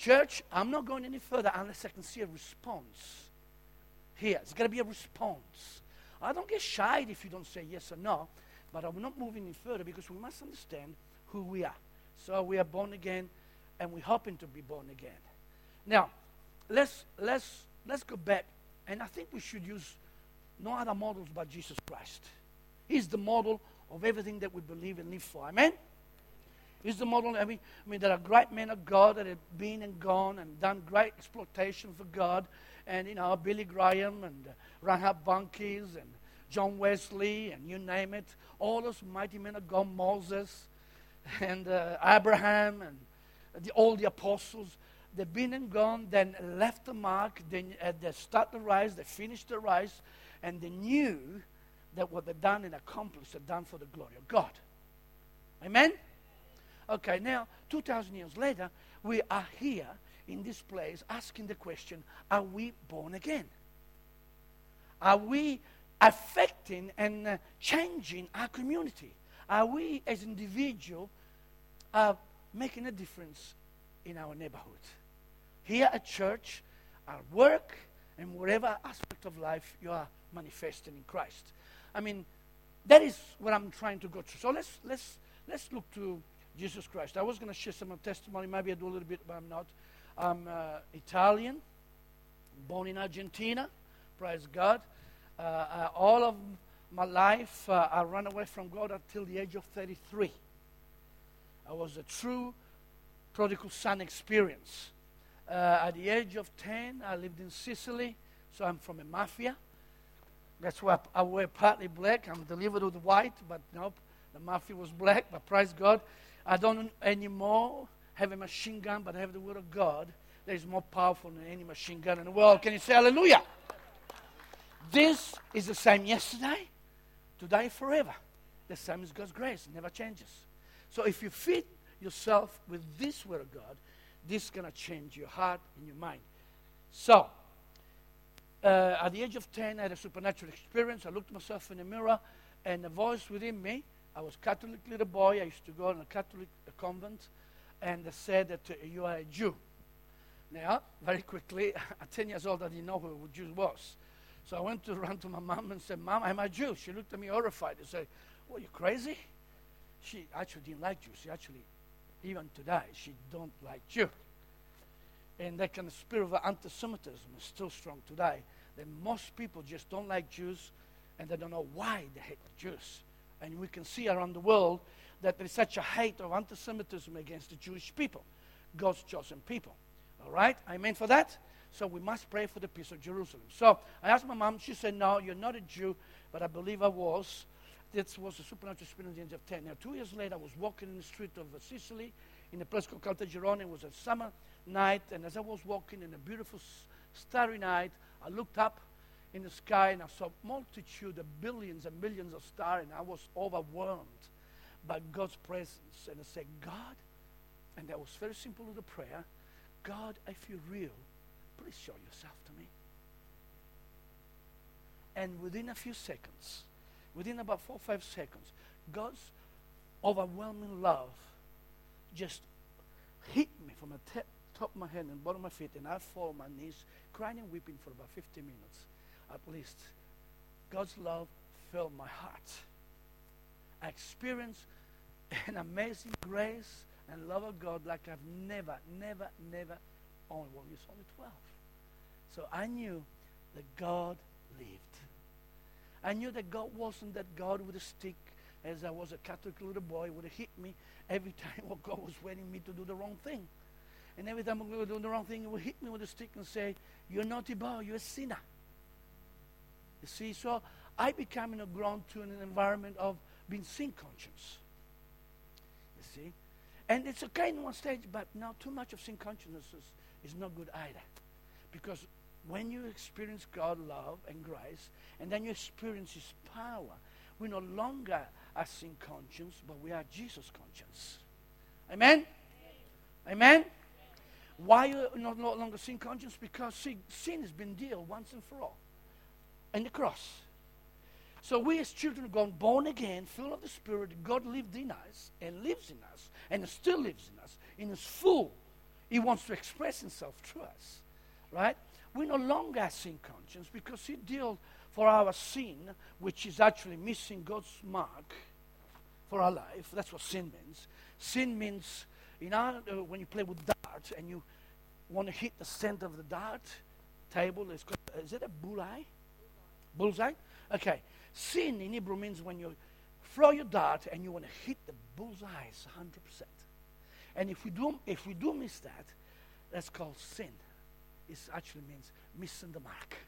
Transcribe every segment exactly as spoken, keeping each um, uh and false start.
church, I'm not going any further unless I can see a response. Here, it's got to be a response. I don't get shy if you don't say yes or no, but I'm not moving any further because we must understand who we are. So we are born again, and we're hoping to be born again. Now, let's let's let's go back, and I think we should use no other models but Jesus Christ. He's the model of everything that we believe and live for. Amen? He's the model. I mean, I mean, there are great men of God that have been and gone and done great exploitation for God. And, you know, Billy Graham and uh, Reinhard Bonnke and John Wesley and you name it. All those mighty men of God, Moses and uh, Abraham and the, all the apostles. They've been and gone, then left the mark. Then uh, they start the race, they finished the race, and they knew that what they've done and accomplished, they've done for the glory of God. Amen? Okay, now, two thousand years later, we are here in this place asking the question, are we born again? Are we affecting and uh, changing our community? Are we, as individuals, uh, making a difference in our neighborhood? Here at church, at work, and whatever aspect of life you are manifesting in Christ. I mean, that is what I'm trying to go through. So let's let's let's look to Jesus Christ. I was going to share some of testimony. Maybe I do a little bit, but I'm not. I'm uh, Italian, born in Argentina. Praise God. Uh, uh, all of my life, uh, I ran away from God until the age of thirty-three. I was a true prodigal son experience. Uh, at the age of ten, I lived in Sicily, so I'm from a mafia. That's why I wear partly black. I'm delivered with white, but nope, the mafia was black, but praise God. I don't anymore have a machine gun, but I have the word of God that is more powerful than any machine gun in the world. Can you say hallelujah? This is the same yesterday, today, forever. The same is God's grace. It never changes. So if you feed yourself with this word of God, this is going to change your heart and your mind. So, uh, at the age of ten, I had a supernatural experience. I looked myself in the mirror, and a voice within me, I was a Catholic little boy. I used to go in a Catholic convent, and they said that uh, you are a Jew. Now, very quickly, at ten years old, I didn't know who a Jew was. So I went to run to my mom and said, Mom, I'm a Jew. She looked at me horrified and said, "What, you crazy?" She actually didn't like Jews. She actually, even today, she don't like Jew. And that kind of spirit of anti-Semitism is still strong today. That most people just don't like Jews, and they don't know why they hate the Jews. And we can see around the world that there is such a hate of anti-Semitism against the Jewish people, God's chosen people. All right? Amen for that? So we must pray for the peace of Jerusalem. So I asked my mom. She said, "No, you're not a Jew," but I believe I was. This was a supernatural experience at the age of ten. Now, two years later, I was walking in the street of Sicily in a place called Caltagirone. It was a summer night, and as I was walking in a beautiful starry night, I looked up in the sky, and I saw a multitude of billions and millions of stars, and I was overwhelmed by God's presence. And I said, "God," and that was very simple little prayer, "God, if you're real, please show yourself to me." And within a few seconds, within about four or five seconds, God's overwhelming love just hit me from the t- top of my head and bottom of my feet, and I fall on my knees, crying and weeping for about fifty minutes at least. God's love filled my heart. I experienced an amazing grace and love of God like I've never, never, never owned. Well, it's only twelve. So I knew that God lived. I knew that God wasn't that God with a stick, as I was a Catholic little boy, would have hit me every time what God was wanting me to do the wrong thing. And every time I would do the wrong thing, He would hit me with a stick and say, "You're a naughty boy, you're a sinner." You see, so I became in a grown to an environment of being sin conscious. You see? And it's okay in one stage, but now too much of sin consciousness is, is not good either. Because when you experience God's love and grace, and then you experience His power, we no longer are sin conscious, but we are Jesus conscious. Amen? Amen? Amen? Why are you not no longer sin conscious? Because sin, sin has been dealt once and for all in the cross. So we as children of God, born again, full of the Spirit, God lived in us and lives in us and still lives in us in His full, He wants to express himself through us, right? We no longer have sin conscience because he dealt for our sin, which is actually missing God's mark for our life. That's what sin means. Sin means, you know, uh, when you play with darts and you want to hit the center of the dart table, it's called, is it a bullseye? Bullseye? Okay. Sin in Hebrew means when you throw your dart and you want to hit the bullseye one hundred percent. And if we do, if we do miss that, that's called sin. It actually means missing the mark.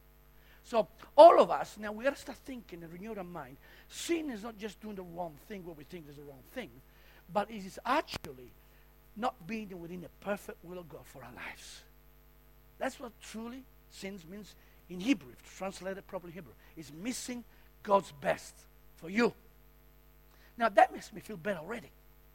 So all of us, now we got to start thinking and renew our mind. Sin is not just doing the wrong thing what we think is the wrong thing, but it is actually not being within the perfect will of God for our lives. That's what truly sins means in Hebrew, if translated properly Hebrew. It's missing God's best for you. Now that makes me feel better already.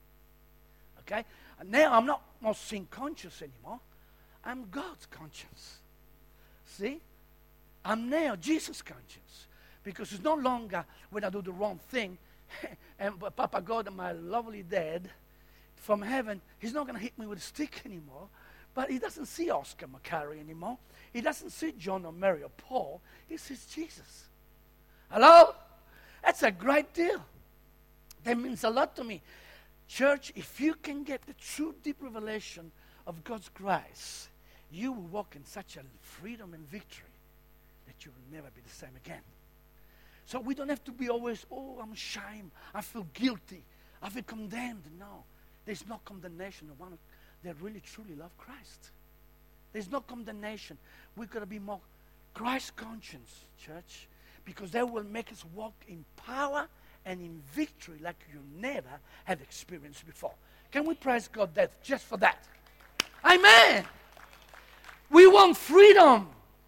Okay? And now I'm not more sin conscious anymore. I'm God's conscience. See? I'm now Jesus' conscience. Because it's no longer when I do the wrong thing, and Papa God, my lovely dad from heaven, he's not going to hit me with a stick anymore. But he doesn't see Oscar Macari anymore. He doesn't see John or Mary or Paul. He sees Jesus. Hello? That's a great deal. That means a lot to me. Church, if you can get the true deep revelation of God's grace, you will walk in such a freedom and victory that you will never be the same again. So we don't have to be always, oh, I'm ashamed. I feel guilty. I feel condemned. No. There's no condemnation of one that really truly love Christ. There's no condemnation. We've got to be more Christ conscious, church, because that will make us walk in power and in victory like you never have experienced before. Can we praise God that just for that? Amen. We want freedom.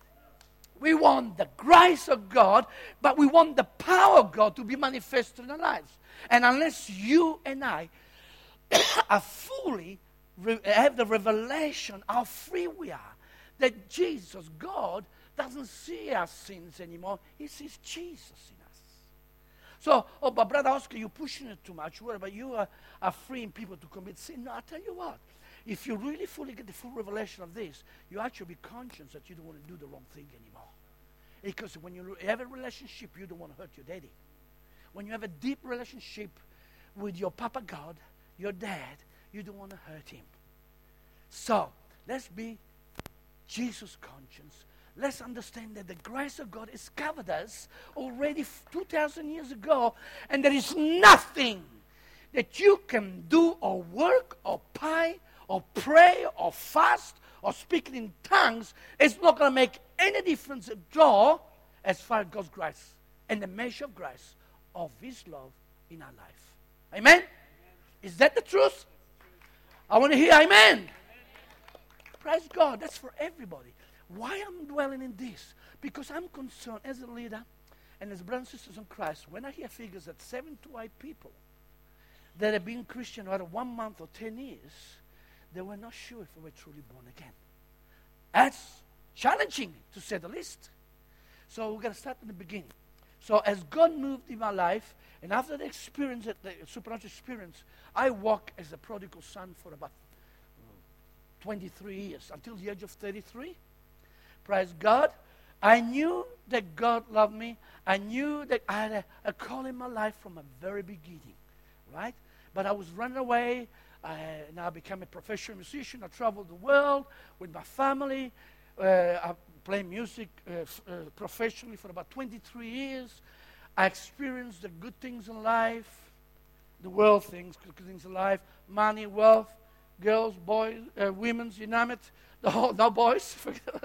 We want the grace of God, but we want the power of God to be manifested in our lives. And unless you and I are fully re- have the revelation how free we are, that Jesus, God, doesn't see our sins anymore. He sees Jesus in us. So, oh, but Brother Oscar, you're pushing it too much. What about you are, are freeing people to commit sin? No, I'll tell you what. If you really fully get the full revelation of this, you actually be conscious that you don't want to do the wrong thing anymore. Because when you have a relationship, you don't want to hurt your daddy. When you have a deep relationship with your Papa God, your dad, you don't want to hurt him. So, let's be Jesus' conscience. Let's understand that the grace of God has covered us already two thousand years ago, and there is nothing that you can do or work or pay or pray or fast or speak in tongues. It's not going to make any difference at all as far as God's grace and the measure of grace of His love in our life. Amen? Amen. Is that the truth? I want to hear amen. Amen. Praise God. That's for everybody. Why I'm dwelling in this? Because I'm concerned as a leader and as brothers and sisters in Christ, when I hear figures that seven to eight people that have been Christian either one month or ten years, they were not sure if they were truly born again. That's challenging, to say the least. So we're going to start in the beginning. So as God moved in my life, and after the experience, the supernatural experience, I walked as a prodigal son for about twenty-three years, until the age of thirty-three. Praise God. I knew that God loved me. I knew that I had a, a call in my life from a very beginning, right? But I was running away. I now became a professional musician. I traveled the world with my family. Uh, I played music uh, f- uh, professionally for about twenty-three years. I experienced the good things in life, the world things, good things in life, money, wealth, girls, boys, uh, women, you name it. The whole, no boys.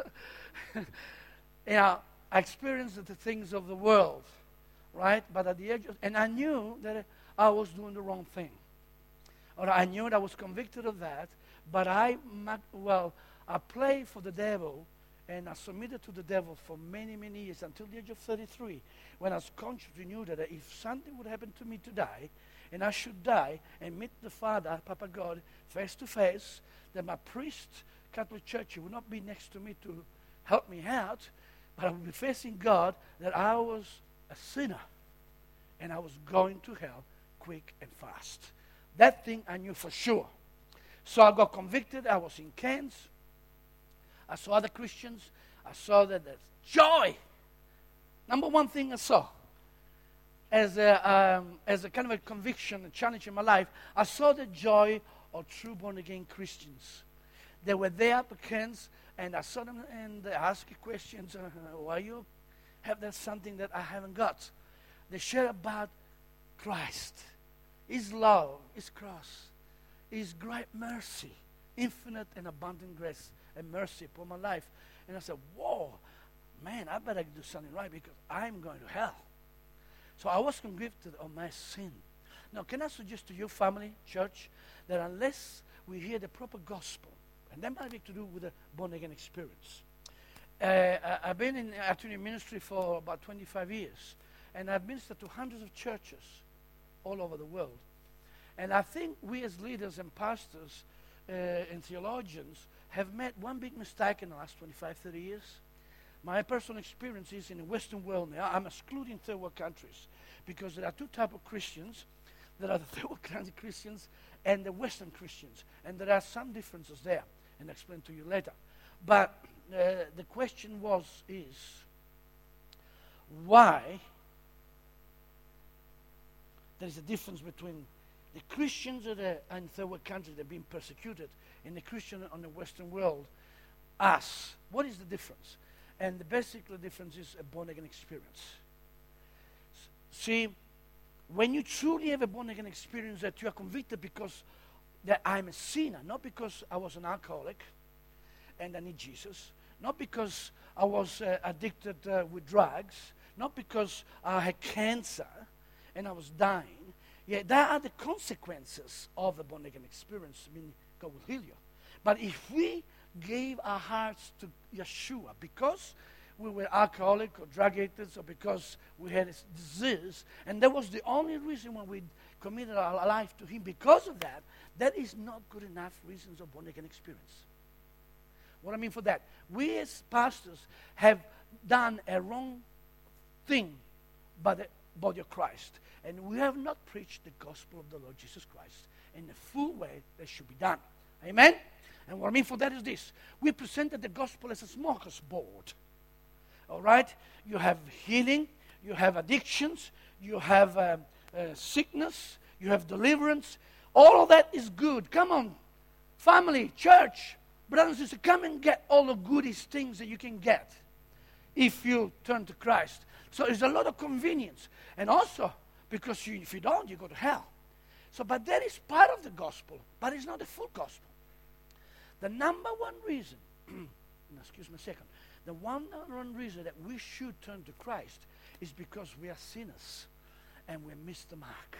You know, I experienced the things of the world, right? But at the age of, and I knew that I was doing the wrong thing. Or I knew that I was convicted of that, but I, well, I played for the devil, and I submitted to the devil for many, many years, until the age of thirty-three, when I was consciously knew that if something would happen to me to die, and I should die and meet the Father, Papa God, face to face, that my priest, Catholic Church, he would not be next to me to help me out, but I would be facing God, that I was a sinner, and I was going to hell quick and fast. That thing I knew for sure. So I got convicted. I was in Cairns. I saw other Christians. I saw that there's joy. Number one thing I saw as a, um, as a kind of a conviction, a challenge in my life, I saw the joy of true born-again Christians. They were there at Cairns, and I saw them, and they asked questions. Uh, why you have that something that I haven't got? They share about Christ, His love, His cross, His great mercy, infinite and abundant grace and mercy upon my life. And I said, whoa, man, I better do something right because I'm going to hell. So I was convicted of my sin. Now, can I suggest to your family, church, that unless we hear the proper gospel, and that might be to do with a born-again experience. Uh, I- I've been in actually ministry for about twenty-five years, and I've ministered to hundreds of churches all over the world. And I think we as leaders and pastors uh, and theologians have made one big mistake in the last twenty-five, thirty years. My personal experience is in the Western world now. I'm excluding third world countries because there are two types of Christians. There are the third world country Christians and the Western Christians. And there are some differences there, and I'll explain to you later. But uh, the question was, is, why there is a difference between the Christians that are in third world countries that are being persecuted and the Christian on the Western world, us. What is the difference? And the basic difference is a born-again experience. S- See, when you truly have a born-again experience that you are convicted because that I'm a sinner, not because I was an alcoholic and I need Jesus, not because I was uh, addicted uh, with drugs, not because I had cancer and I was dying. Yeah, that are the consequences of the born-again experience. I mean, God will heal you. But if we gave our hearts to Yeshua because we were alcoholic or drug addicts or because we had a disease, and that was the only reason when we committed our life to Him because of that, that is not good enough reasons of born-again experience. What I mean for that, we as pastors have done a wrong thing by the body of Christ, and we have not preached the gospel of the Lord Jesus Christ in the full way that should be done. Amen? And what I mean for that is this. We presented the gospel as a smorgasbord. All right? You have healing, you have addictions, you have uh, uh, sickness, you have deliverance. All of that is good. Come on, family, church, brothers and sisters, come and get all the goodiest things that you can get if you turn to Christ. So there's a lot of convenience. And also, because you, if you don't, you go to hell. So, but that is part of the gospel, but it's not the full gospel. The number one reason, excuse me a second, the one number one reason that we should turn to Christ is because we are sinners and we missed the mark.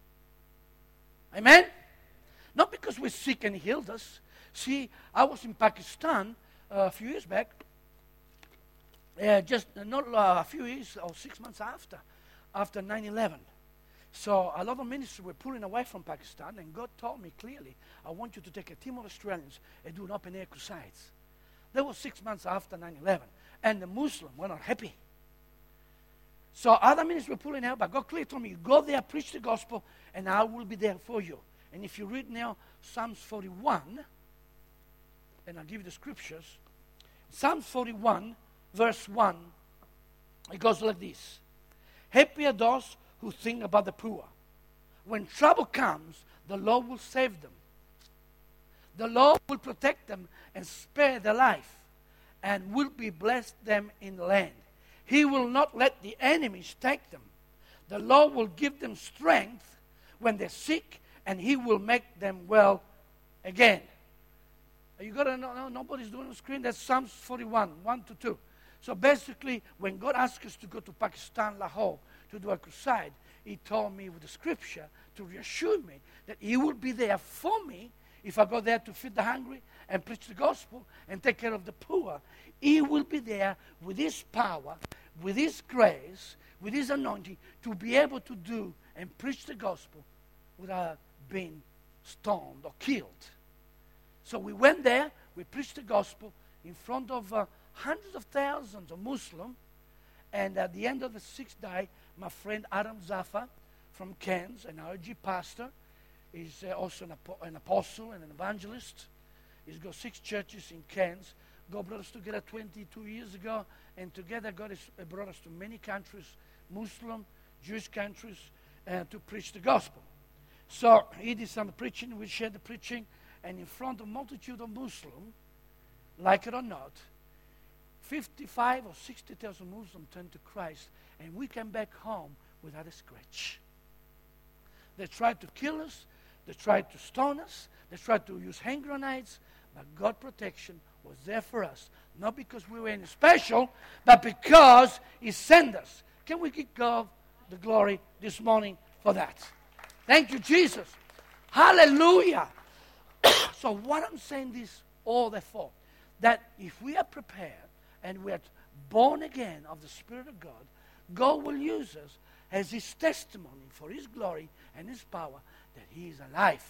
Amen? Not because we're sick and He healed us. See, I was in Pakistan uh, a few years back, uh, just uh, not uh, a few years or six months after, after nine eleven. So a lot of ministers were pulling away from Pakistan, and God told me clearly, I want you to take a team of Australians and do an open-air crusades. That was six months after nine eleven, and the Muslims were not happy. So other ministers were pulling out, but God clearly told me, go there, preach the gospel, and I will be there for you. And if you read now Psalms forty-one, and I'll give you the scriptures, Psalms forty-one, verse one, it goes like this. Happy are those who think about the poor. When trouble comes, the Lord will save them. The Lord will protect them and spare their life, and will be blessed them in the land. He will not let the enemies take them. The Lord will give them strength when they're sick, and He will make them well again. You got to know, no, nobody's doing on the screen. That's Psalms forty-one, one to two. So basically, when God asked us to go to Pakistan, Lahore, to do a crusade, He told me with the scripture to reassure me that He would be there for me if I go there to feed the hungry and preach the gospel and take care of the poor. He will be there with His power, with His grace, with His anointing to be able to do and preach the gospel without being stoned or killed. So we went there, we preached the gospel in front of uh, hundreds of thousands of Muslims. And at the end of the sixth day, my friend Adam Zafar from Cairns, an R G pastor, He's uh, also an, apo- an apostle and an evangelist. He's got six churches in Cairns. God brought us together twenty-two years ago, and together God has uh, brought us to many countries, Muslim, Jewish countries, uh, to preach the gospel. So he did some preaching, we shared the preaching, and in front of a multitude of Muslims, like it or not, fifty-five or sixty thousand Muslims turned to Christ, and we came back home without a scratch. They tried to kill us, they tried to stone us, they tried to use hand grenades, but God's protection was there for us. Not because we were any special, but because He sent us. Can we give God the glory this morning for that? Thank you, Jesus. Hallelujah. So what I'm saying this all therefore, that if we are prepared and we are born again of the Spirit of God, God will use us as His testimony for His glory and His power that He is alive.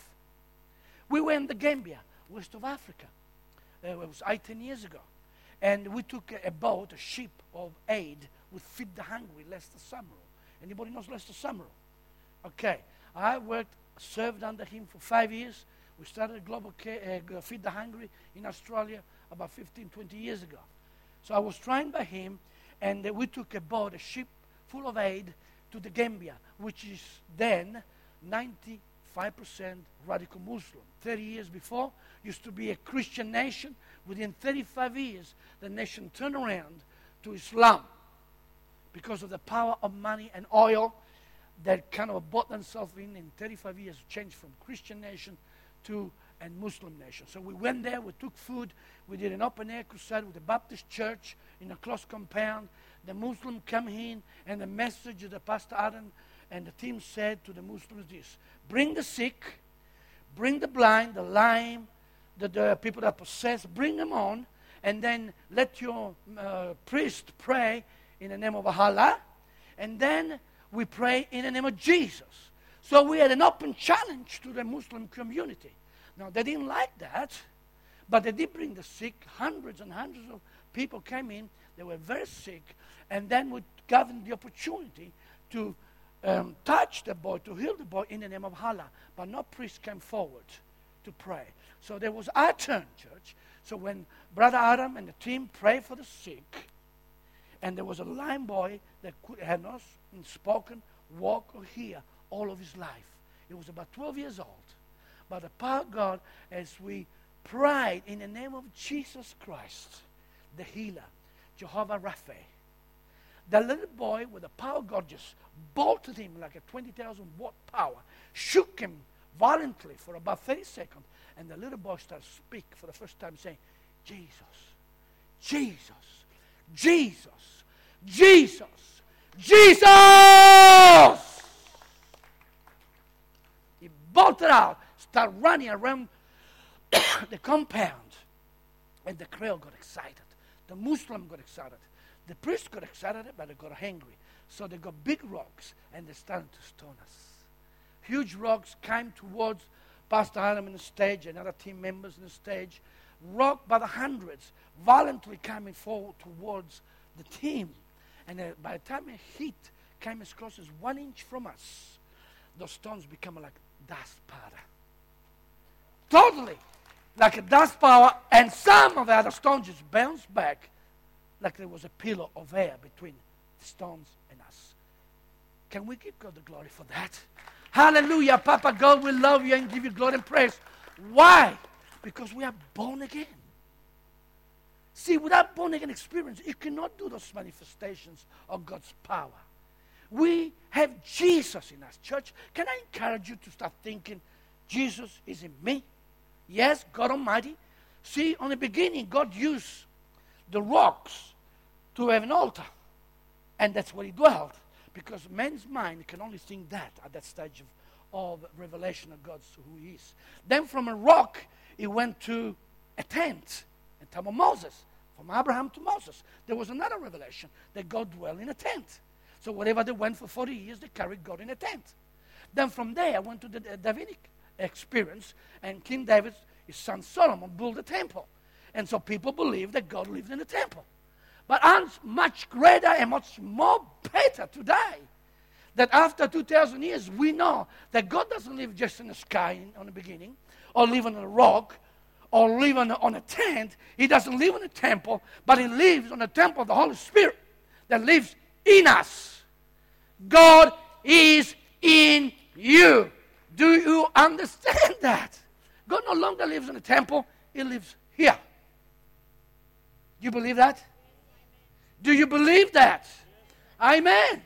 We were in the Gambia, west of Africa. Uh, it was eighteen years ago. And we took a, a boat, a ship of aid with Feed the Hungry, Lester Summerall. Anybody knows Lester Summerall? Okay. I worked, served under him for five years. We started a global care, uh, Feed the Hungry in Australia about fifteen, twenty years ago. So I was trained by him, and uh, we took a boat, a ship full of aid to the Gambia, which is then ninety-five percent radical Muslim. thirty years before, used to be a Christian nation. Within thirty-five years, the nation turned around to Islam because of the power of money and oil that kind of bought themselves in in thirty-five years, changed from Christian nation to a Muslim nation. So we went there, we took food, we did an open-air crusade with the Baptist church in a close compound. The Muslim come in, and the message of the Pastor Adam and the team said to the Muslims this: bring the sick, bring the blind, the lame, the, the people that possess, bring them on, and then let your uh, priest pray in the name of Allah, and then we pray in the name of Jesus. So we had an open challenge to the Muslim community. Now, they didn't like that, but they did bring the sick. Hundreds and hundreds of people came in. They were very sick, and then we gave them the opportunity to um, touch the boy, to heal the boy in the name of Allah. But no priest came forward to pray. So there was our turn, church. So when Brother Adam and the team prayed for the sick, and there was a lame boy that could, had not spoken, walk, or hear all of his life. He was about twelve years old. By the power of God, as we prayed in the name of Jesus Christ, the healer, Jehovah Rapha, the little boy with the power of God just bolted him like a twenty thousand watt power, shook him violently for about thirty seconds, and the little boy started to speak for the first time, saying, Jesus, Jesus, Jesus, Jesus, Jesus! He bolted out, started running around the compound, and the crowd got excited. The Muslim got excited. The priest got excited, but they got hungry. So they got big rocks, and they started to stone us. Huge rocks came towards Pastor Adam on the stage and other team members on the stage. Rock by the hundreds, violently coming forward towards the team. And uh, by the time a hit came as close as one inch from us, those stones become like dust powder. Totally like a dust powder, and some of the other stones just bounced back like there was a pillow of air between the stones and us. Can we give God the glory for that? Hallelujah. Papa God will love you and give you glory and praise. Why? Because we are born again. See, without born again experience, you cannot do those manifestations of God's power. We have Jesus in us, church. Can I encourage you to start thinking, Jesus is in me? Yes, God Almighty. See, on the beginning, God used the rocks to have an altar. And that's where He dwelled. Because man's mind can only think that at that stage of, of revelation of God's who He is. Then from a rock, He went to a tent, a time of Moses. From Abraham to Moses. There was another revelation that God dwelled in a tent. So wherever they went for forty years, they carried God in a tent. Then from there, I went to the Davidic experience, and King David, his son Solomon, built a temple. And so people believe that God lived in a temple. But much greater and much more better today, that after two thousand years, we know that God doesn't live just in the sky in, on the beginning, or live on a rock, or live on a, on a tent. He doesn't live in a temple, but He lives on the temple of the Holy Spirit that lives in us. God is in you. Do you understand that? God no longer lives in a temple. He lives here. Do you believe that? Do you believe that? Amen.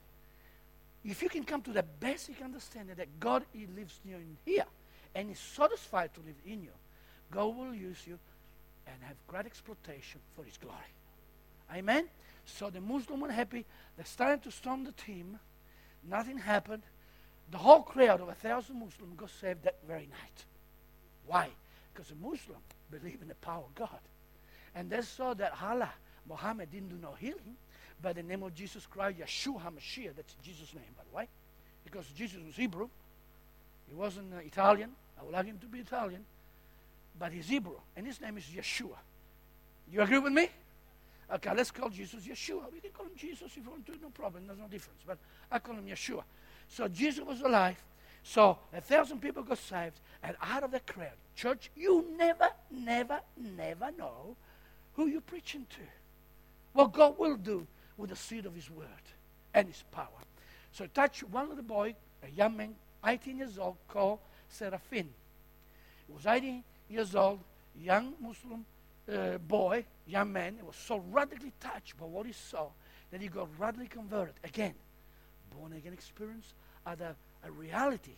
If you can come to the basic understanding that God He lives near in here and is satisfied to live in you, God will use you and have great exploitation for His glory. Amen? So the Muslims were happy. They started to storm the team. Nothing happened. The whole crowd of a thousand Muslims got saved that very night. Why? Because the Muslims believe in the power of God. And they saw that Allah, Muhammad didn't do no healing. By the name of Jesus Christ, Yeshua HaMashiach, that's Jesus' name, by the way. Because Jesus was Hebrew. He wasn't uh, Italian. I would like him to be Italian. But he's Hebrew. And his name is Yeshua. You agree with me? Okay, let's call Jesus Yeshua. We can call him Jesus if you want to, no problem. There's no difference. But I call him Yeshua. So Jesus was alive. So a thousand people got saved. And out of the crowd, church, you never, never, never know who you're preaching to. What God will do with the seed of His word and His power. So touch one little boy, a young man, eighteen years old, called Seraphin. He was eighteen years old, young Muslim uh, boy, young man. He was so radically touched by what he saw that he got radically converted. Again, born-again experience are the, a reality.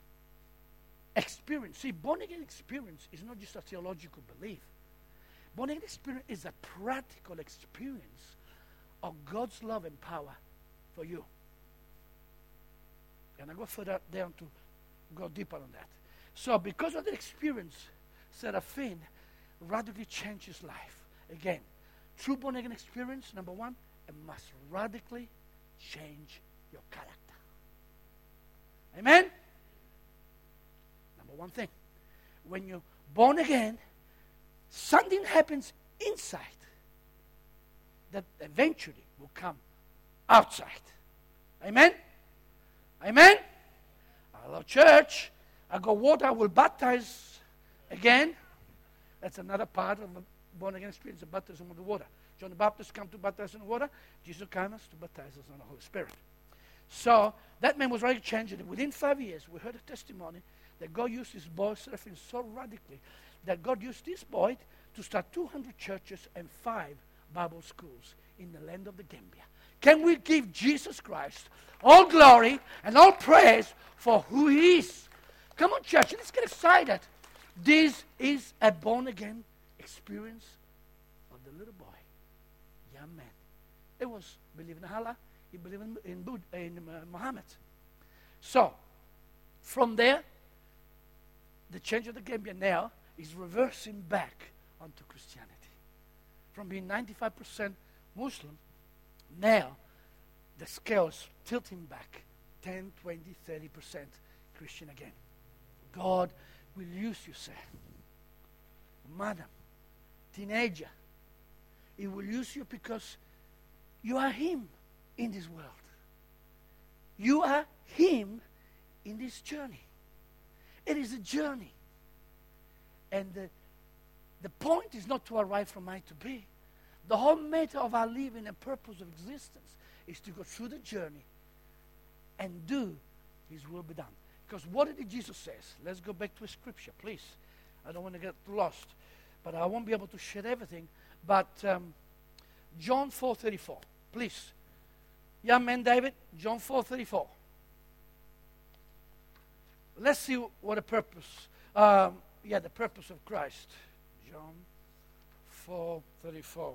Experience. See, born-again experience is not just a theological belief. Born-again experience is a practical experience of God's love and power for you. And I go further down to go deeper on that. So because of the experience, Seraphin radically changed his life. Again, true born-again experience, number one, it must radically change your character. Amen? Number one thing. When you're born again, something happens inside that eventually will come outside. Amen? Amen? Hello, church. I go water, I will baptize again. That's another part of a born-again experience, the baptism of the water. John the Baptist came to baptize in the water. Jesus came us to baptize us in the Holy Spirit. So that man was radically changed. Within five years, we heard a testimony that God used this boy, Seraphin, so radically that God used this boy to start two hundred churches and five Bible schools in the land of the Gambia. Can we give Jesus Christ all glory and all praise for who He is? Come on, church, let's get excited. This is a born-again experience of the little boy, young man. It was believing in Allah, he believed in, in, Buddha, in uh, Muhammad. So, from there, the change of the Gambia now is reversing back onto Christianity. From being ninety-five percent Muslim, now the scale is tilting back ten, twenty, thirty percent Christian again. God will use you, sir. Madam, teenager, He will use you because you are Him in this world. You are Him in this journey. It is a journey. And the, the point is not to arrive from A to B. The whole matter of our living and purpose of existence is to go through the journey and do His will be done. Because what did Jesus say? Let's go back to a scripture, please. I don't want to get lost, but I won't be able to share everything. But um, John four thirty-four, please. Young man David, John four thirty-four. Let's see what the purpose, um, yeah, the purpose of Christ. John four thirty-four.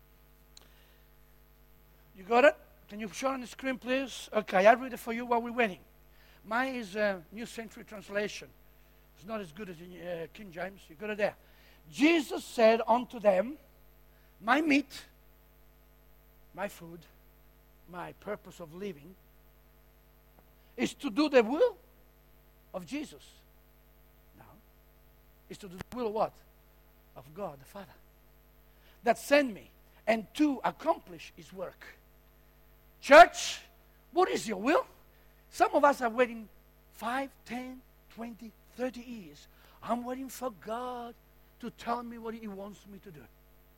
You got it? Can you show on the screen, please? Okay, I'll read it for you while we're waiting. Mine is a New Century Translation. It's not as good as in uh, King James. You got it there. Jesus said unto them, my meat, my food, my purpose of living is to do the will of Jesus. No. It's to do the will of what? Of God the Father. That sent me and to accomplish His work. Church, what is your will? Some of us are waiting five, ten, twenty, thirty years. I'm waiting for God to tell me what He wants me to do.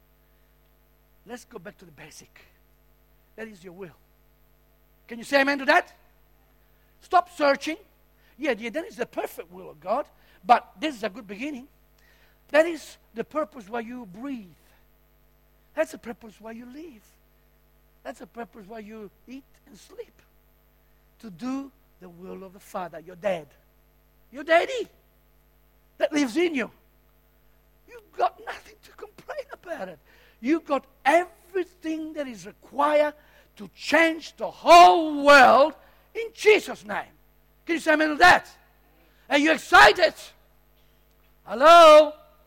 Let's go back to the basic. That is your will. Can you say amen to that? Stop searching. Yeah, yeah, that is the perfect will of God, but this is a good beginning. That is the purpose why you breathe. That's the purpose why you live. That's the purpose why you eat and sleep. To do the will of the Father, your dad. Your daddy that lives in you. You've got nothing to complain about it. You've got everything that is required to change the whole world in Jesus' name. Can you say amen to that? Are you excited? Hello?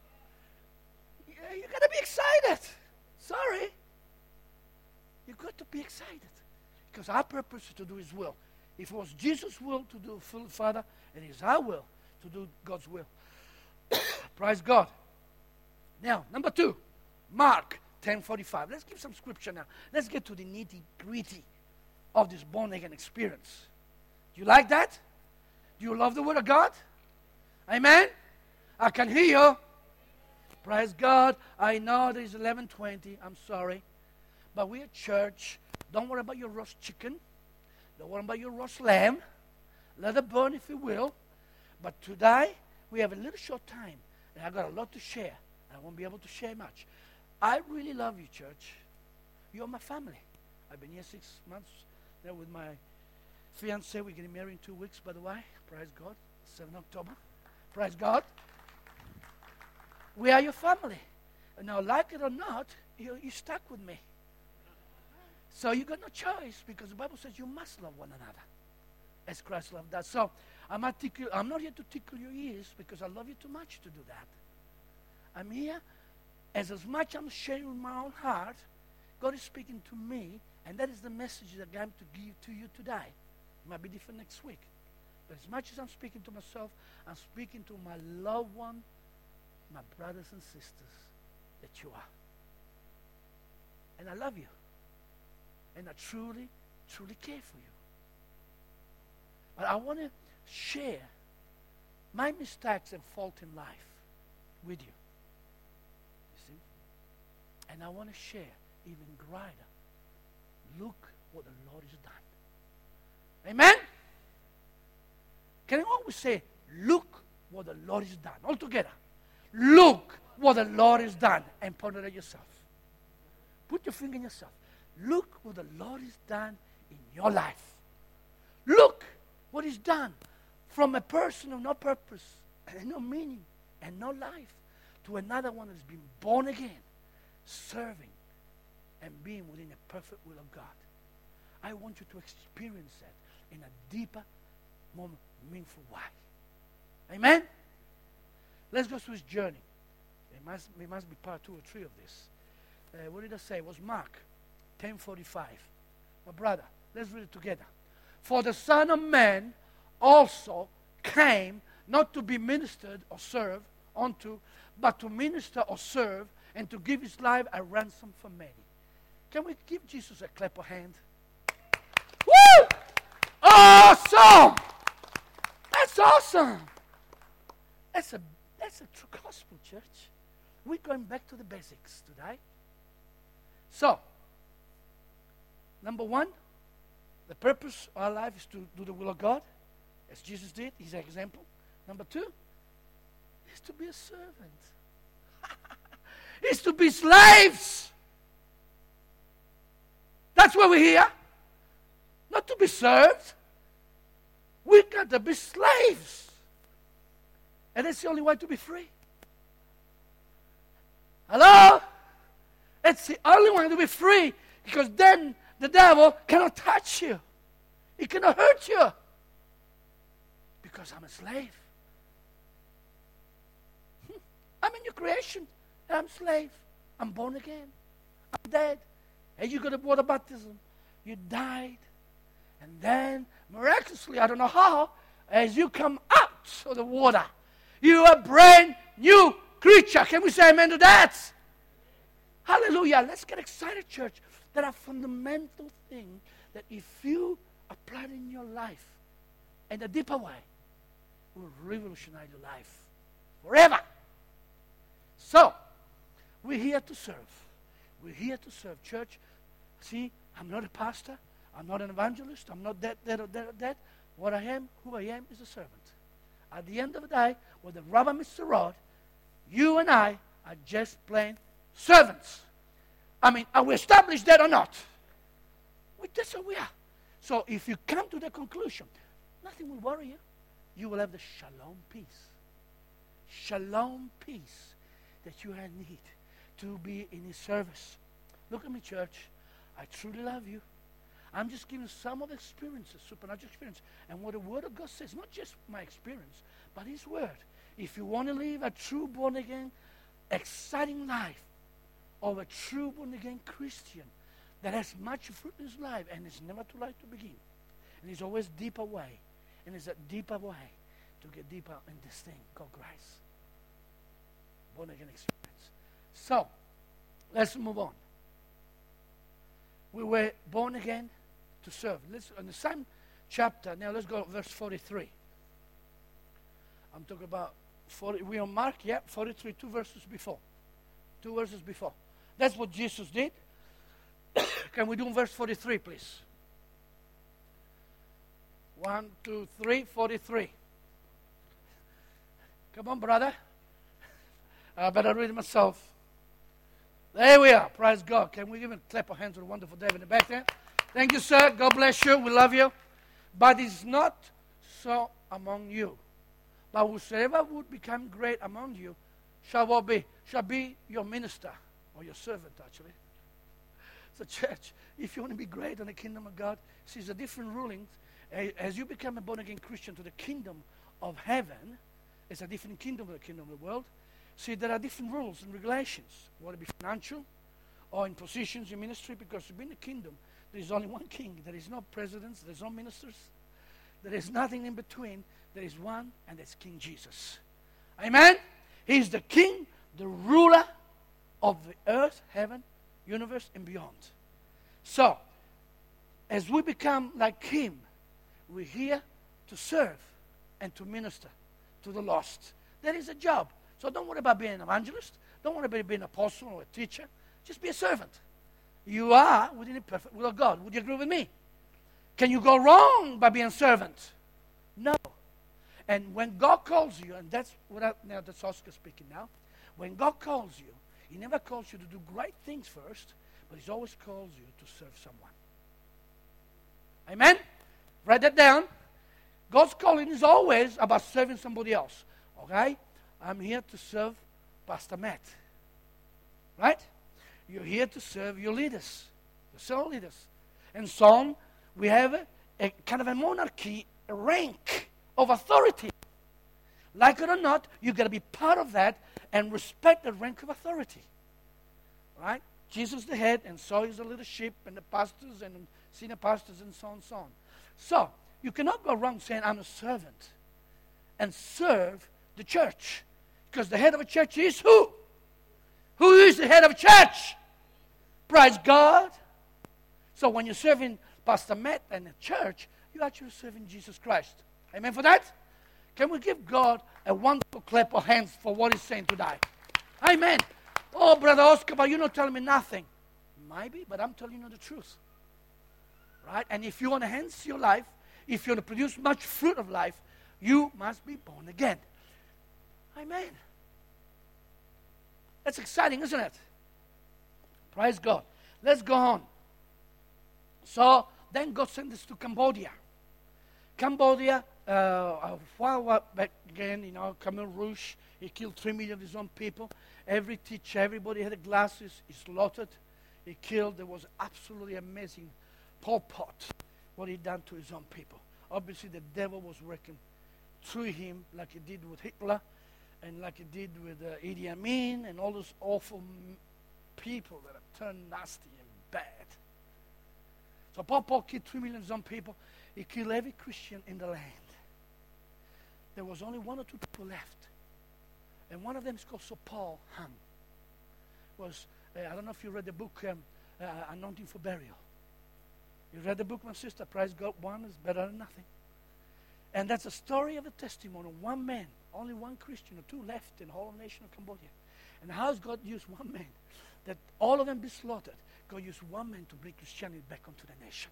Yeah, you got to be excited. Sorry. You've got to be excited. Because our purpose is to do His will. If it was Jesus' will to do the Father, it is our will to do God's will. Praise God. Now, number two, Mark ten forty-five. Let's give some scripture now. Let's get to the nitty-gritty of this born-again experience. Do you like that? Do you love the Word of God? Amen? I can hear you. Praise God. I know it is eleven twenty. I'm sorry. But we're at church. Don't worry about your roast chicken. Don't worry about your roast lamb. Let it burn if you will. But today, we have a little short time. And I've got a lot to share. I won't be able to share much. I really love you, church. You're my family. I've been here six months now with my fiancé. We're getting married in two weeks, by the way. Praise God. seventh of October. Praise God. We are your family. And now, like it or not, you, you're stuck with me. So you got no choice because the Bible says you must love one another as Christ loved us. So I'm not, tickle, I'm not here to tickle your ears because I love you too much to do that. I'm here as as much I'm sharing my own heart, God is speaking to me, and that is the message that I'm going to give to you today. It might be different next week. But as much as I'm speaking to myself, I'm speaking to my loved one, my brothers and sisters that you are. And I love you. And I truly, truly care for you. But I want to share my mistakes and fault in life with you. You see? And I want to share even greater. Look what the Lord has done. Amen? Can you always say, look what the Lord has done? All together. Look what the Lord has done. And point it at yourself. Put your finger in yourself. Look what the Lord has done in your life. Look what He's done from a person of no purpose and no meaning and no life to another one that's been born again, serving and being within a perfect will of God. I want you to experience that in a deeper, more meaningful way. Amen? Let's go through His journey. It must, it must be part two or three of this. Uh, what did I say? It was Mark ten forty-five. My brother, let's read it together. For the Son of Man also came not to be ministered or served unto, but to minister or serve and to give His life a ransom for many. Can we give Jesus a clap of hand? Woo! Awesome! That's awesome! That's a, that's a true gospel, church. We're going back to the basics today. So, number one, the purpose of our life is to do the will of God, as Jesus did. He's an example. Number two is to be a servant. Is to be slaves. That's why we're here. Not to be served. We got to be slaves. And that's the only way to be free. Hello? That's the only way to be free. Because then the devil cannot touch you. He cannot hurt you. Because I'm a slave. I'm a new creation. I'm a slave. I'm born again. I'm dead. And you got a water baptism. You died. And then, miraculously, I don't know how, as you come out of the water, you are a brand new creature. Can we say amen to that? Hallelujah. Let's get excited, church. There are fundamental things that if you apply in your life, in a deeper way will revolutionize your life forever. So, we're here to serve. We're here to serve. Church, see, I'm not a pastor. I'm not an evangelist. I'm not that, that, or that, or that. What I am, who I am, is a servant. At the end of the day, when the rubber meets the road, you and I are just plain servants. I mean, are we established that or not? We, that's what we are. So if you come to the conclusion, nothing will worry you. You will have the shalom peace. Shalom peace that you have need to be in His service. Look at me, church. I truly love you. I'm just giving some of the experiences, supernatural experience, and what the Word of God says, not just my experience, but His Word. If you want to live a true born-again, exciting life of a true born-again Christian that has much fruit in his life, and it's never too late to begin, and it's always deeper way, and it's a deeper way to get deeper in this thing called grace. Born-again experience. So, let's move on. We were born again to serve. Let's, in the same chapter, now let's go to verse forty-three. I'm talking about, forty, we on Mark, yeah, forty-three, two verses before. Two verses before. That's what Jesus did. Can we do verse forty-three, please? One, two, three, forty-three. Come on, brother. I better read it myself. There we are. Praise God. Can we even clap our hands to the wonderful David in the back there? Thank you, sir. God bless you. We love you. But it's not so among you. But whosoever would become great among you shall what be? Shall be your minister or your servant, actually. So, church, if you want to be great in the kingdom of God, see, the different rulings. As you become a born-again Christian to the kingdom of heaven, it's a different kingdom than the kingdom of the world. See, there are different rules and regulations, whether it be financial or in positions in ministry, because to be in the kingdom, there is only one king. There is no presidents, there is no ministers. There is nothing in between. There is one, and that's King Jesus. Amen? He's the king, the ruler of the earth, heaven, universe, and beyond. So, as we become like him, we're here to serve and to minister to the lost. That is a job. So don't worry about being an evangelist. Don't worry about being an apostle or a teacher. Just be a servant. You are within the perfect will of God. Would you agree with me? Can you go wrong by being a servant? No. And when God calls you, and that's what I, now that's Oscar speaking now. When God calls you, He never calls you to do great things first, but He always calls you to serve someone. Amen? Write that down. God's calling is always about serving somebody else. Okay? I'm here to serve Pastor Matt. Right? You're here to serve your leaders, your cell leaders. And so we have a, a kind of a monarchy, a rank of authority. Like it or not, you've got to be part of that and respect the rank of authority. Right? Jesus the head, and so is the leadership, and the pastors, and senior pastors, and so on and so on. So, you cannot go wrong saying, I'm a servant, and serve the church. Because the head of a church is who? Who is the head of a church? Praise God. So when you're serving Pastor Matt and the church, you're actually serving Jesus Christ. Amen for that? Can we give God a wonderful clap of hands for what He's saying today? Amen. Oh, Brother Oscar, but you're not telling me nothing. Maybe, but I'm telling you the truth. Right? And if you want to enhance your life, if you want to produce much fruit of life, you must be born again. Amen. That's exciting, isn't it? Praise God. Let's go on. So then God sent us to Cambodia. Cambodia, uh, a while back again, you know, Khmer Rouge, he killed three million of his own people. Every teacher, everybody had glasses, he slaughtered, he killed. There was absolutely amazing Pol Pot, what he done to his own people. Obviously, the devil was working through him like he did with Hitler, and like he did with uh, Idi Amin, and all those awful m- people that have turned nasty and bad. So Pol Pot killed three million of his own people. He killed every Christian in the land. There was only one or two people left. And one of them is called Sir Paul Ham. Was, uh, I don't know if you read the book, um, uh, Anointing for Burial. You read the book, my sister? Praise God, one is better than nothing. And that's a story of a testimony of one man, only one Christian or two left in the whole nation of Cambodia. And how God used one man, that all of them be slaughtered. God used one man to bring Christianity back onto the nation.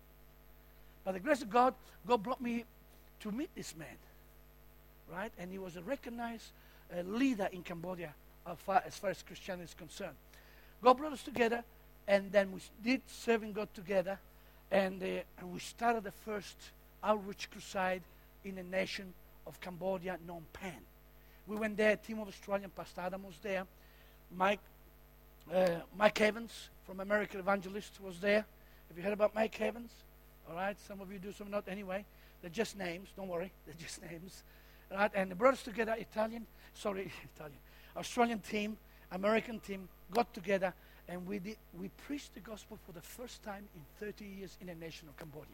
By the grace of God, God brought me to meet this man, right? And he was a recognized uh, leader in Cambodia as far, as far as Christianity is concerned. God brought us together, and then we did serving God together, and, uh, and we started the first outreach crusade in the nation of Cambodia, Phnom Penh. We went there, a team of Australian, Pastor Adam was there, Mike, uh, Mike Evans from American Evangelist was there. Have you heard about Mike Evans? All right, some of you do, some not. Anyway, they're just names. Don't worry, they're just names. All right, and they brought us together, Italian, sorry, Italian, Australian team, American team, got together, and we did, we preached the gospel for the first time in thirty years in the nation of Cambodia.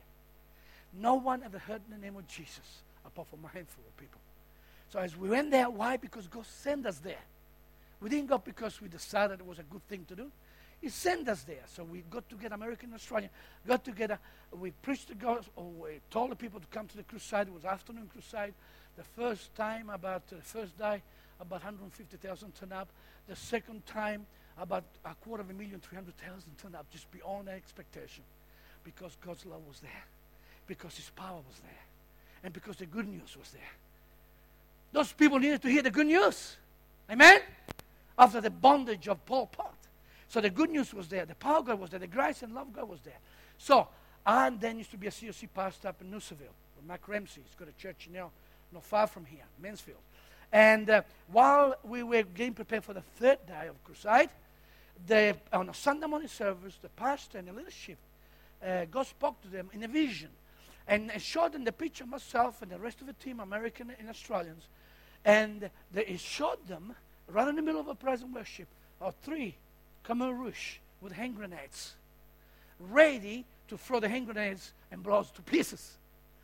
No one ever heard the name of Jesus apart from a handful of people. So as we went there, why? Because God sent us there. We didn't go because we decided it was a good thing to do. He sent us there. So we got together, American and Australian, got together. We preached the gospel. We told the people to come to the crusade. It was afternoon crusade. The first time, about uh, the first day, about one hundred fifty thousand turned up. The second time, about a quarter of a million, three hundred thousand turned up, just beyond our expectation. Because God's love was there. Because His power was there. And because the good news was there. Those people needed to hear the good news. Amen? After the bondage of Pol Pot. So the good news was there. The power of God was there. The grace and love of God was there. So, and then used to be a C O C pastor up in Nooserville. With Mac Ramsey. He's got a church now not far from here, Mansfield. And uh, while we were getting prepared for the third day of crusade, the, on a Sunday morning service, the pastor and the leadership, uh, God spoke to them in a vision. And showed them the picture of myself and the rest of the team, American and Australians. And they, it showed them, right in the middle of a praise and worship, of three Khmer Rouge with hand grenades, ready to throw the hand grenades and blow us to pieces.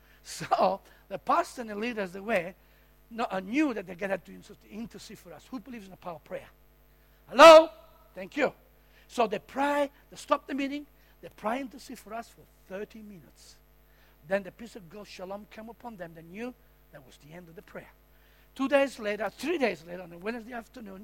So the pastor and the leaders, they were, no, uh, knew that they had to intercede for us. Who believes in the power of prayer? Hello? Thank you. So they pray, they stop the meeting, they pray and intercede for us for thirty minutes. Then the peace of God, shalom, came upon them. They knew that was the end of the prayer. Two days later, three days later, on a Wednesday afternoon,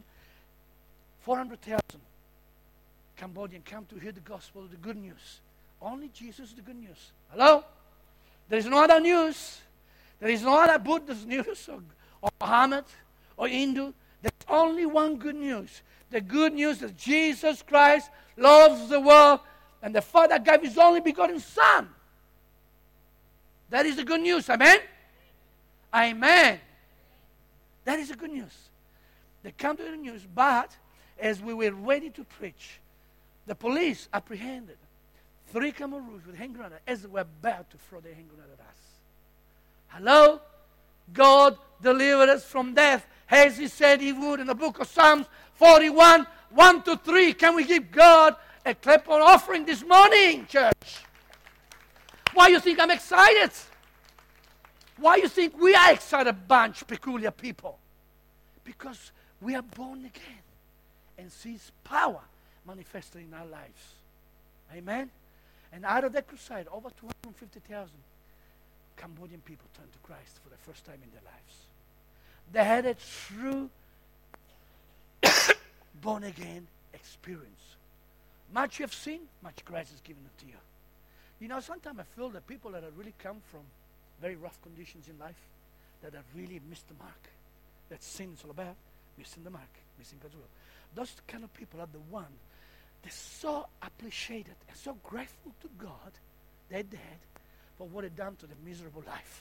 four hundred thousand Cambodians come to hear the gospel, the good news. Only Jesus is the good news. Hello? There is no other news. There is no other Buddhist news or, or Muhammad or Hindu. There's only one good news. The good news that Jesus Christ loves the world and the Father gave His only begotten Son. That is the good news. Amen? Amen. That is the good news. They come to the news, but as we were ready to preach, the police apprehended three Khmer Rouge with hand grenades as they were about to throw their hand grenade at us. Hello? God delivered us from death as He said He would in the book of Psalms forty-one, one to three. Can we give God a clap on offering this morning, church? Why you think I'm excited? Why you think we are excited bunch, peculiar people? Because we are born again and see His power manifested in our lives. Amen? And out of that crusade, over two hundred fifty thousand Cambodian people turned to Christ for the first time in their lives. They had a true born-again experience. Much you have seen, much grace is given unto you. You know, sometimes I feel that people that have really come from very rough conditions in life, that have really missed the mark. That sin is all about missing the mark, missing God's will. Those kind of people are the one they're so appreciated and so grateful to God, their dad, for what He done to their miserable life.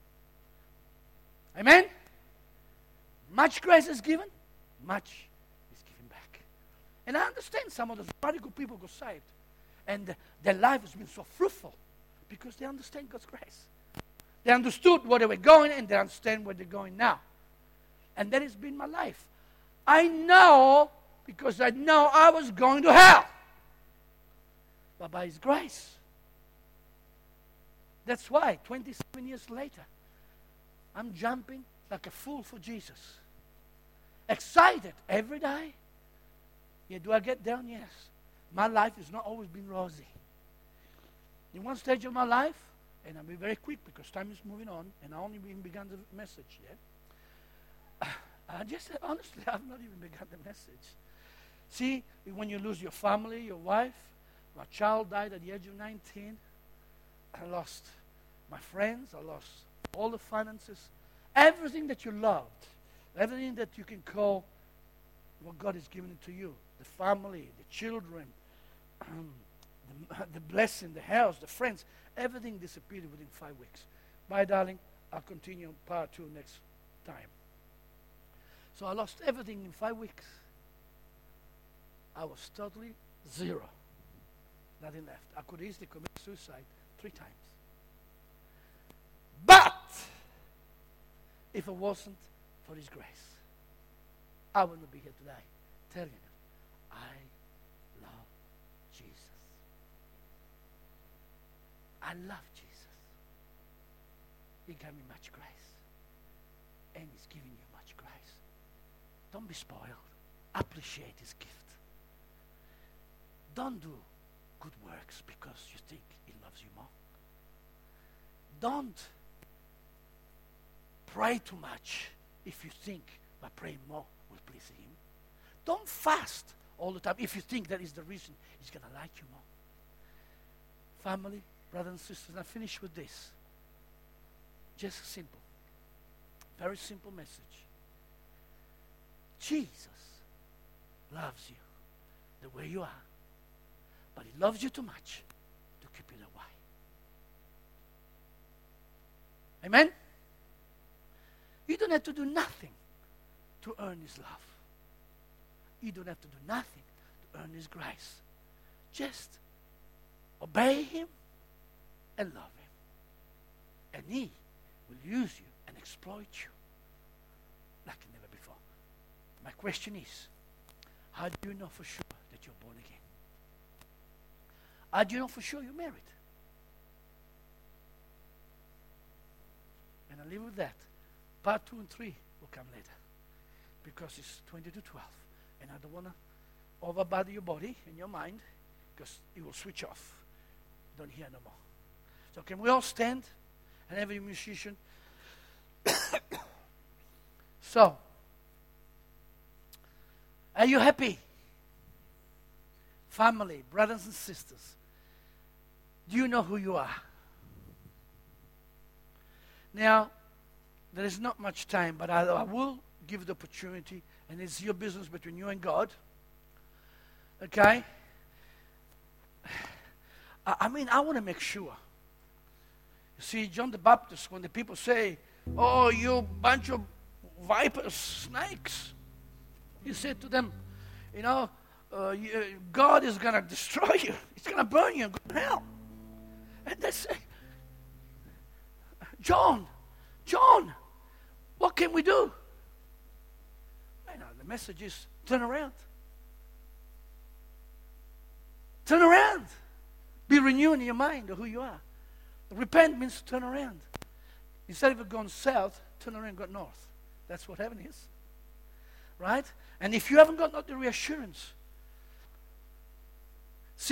Amen? Much grace is given, much is given back. And I understand some of those radical people got saved. And their life has been so fruitful because they understand God's grace. They understood where they were going and they understand where they're going now. And that has been my life. I know because I know I was going to hell. But by His grace. That's why twenty-seven years later, I'm jumping like a fool for Jesus. Excited every day. Yeah, do I get down? Yes. My life has not always been rosy. In one stage of my life, and I'll be very quick because time is moving on, and I only even began the message yet. I just, honestly, I've not even begun the message. See, when you lose your family, your wife, my child died at the age of nineteen. I lost my friends. I lost all the finances. Everything that you loved, everything that you can call what God has given to you, the family, the children, um, the, the blessing, the house, the friends, everything disappeared within five weeks. Bye, darling. I'll continue part two next time. So I lost everything in five weeks. I was totally zero. Nothing left. I could easily commit suicide three times. But if it wasn't for His grace, I would not be here today telling you, I love Jesus. I love Jesus. He gave me much grace. And He's giving you much grace. Don't be spoiled. Appreciate His gift. Don't do good works because you think He loves you more. Don't pray too much if you think by praying more will please Him. Don't fast all the time if you think that is the reason He's going to like you more. Family, brothers and sisters, I finish with this. Just simple. Very simple message. Jesus loves you the way you are, but He loves you too much to keep you that way. Amen? You don't have to do nothing to earn His love. You don't have to do nothing to earn His grace. Just obey Him and love Him. And He will use you and exploit you like never before. My question is, how do you know for sure that you're born again? How do you know for sure you're married? And I'll leave with that. Part two and three will come later because it's twenty to twelve. And I don't want to overbother your body and your mind because it will switch off. Don't hear no more. So can we all stand? And every musician. So, are you happy? Family, brothers and sisters, do you know who you are? Now, there is not much time, but I, I will give the opportunity, and it's your business between you and God. Okay? I, I mean, I want to make sure. You see, John the Baptist, when the people say, oh, you bunch of vipers, snakes, he said to them, you know, uh, you, God is going to destroy you. He's going to burn you and go to hell. And they say, John, John, what can we do? You know, the message is turn around. Turn around. Be renewed in your mind of who you are. Repent means turn around. Instead of going south, turn around and go north. That's what heaven is. Right? And if you haven't got not the reassurance